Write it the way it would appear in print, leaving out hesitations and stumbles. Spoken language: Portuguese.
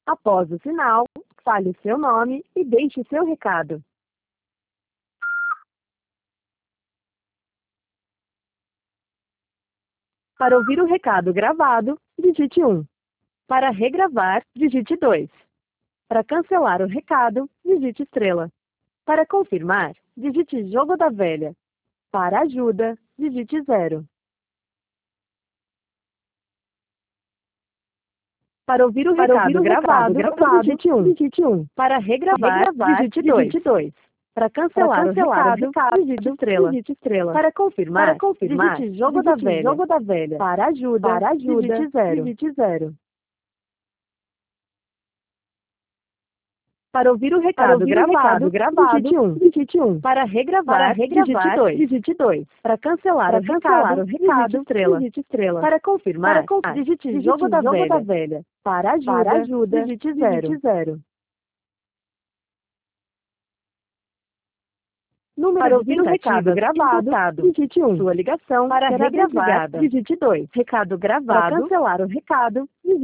Após o sinal, fale seu nome e deixe seu recado. Para ouvir o recado gravado, digite 1. Para regravar, digite 2. Para cancelar o recado, digite estrela. Para confirmar, digite jogo da velha. Para ajuda, digite 0. Para ouvir o recado gravado, digite 1. Para regravar, digite 2. Para cancelar o recado, digite estrela. Para confirmar, digite jogo da velha. Para ajuda, digite 0. Para ouvir o recado gravado, digite 1. Para regravar, digite 2. Para cancelar o recado, digite estrela. Para confirmar, digite jogo da velha. Para ajuda, digite 0. Para ouvir o recado gravado, digite 1. Sua ligação para regravar, digite 2. Recado gravado. Para cancelar o recado, digite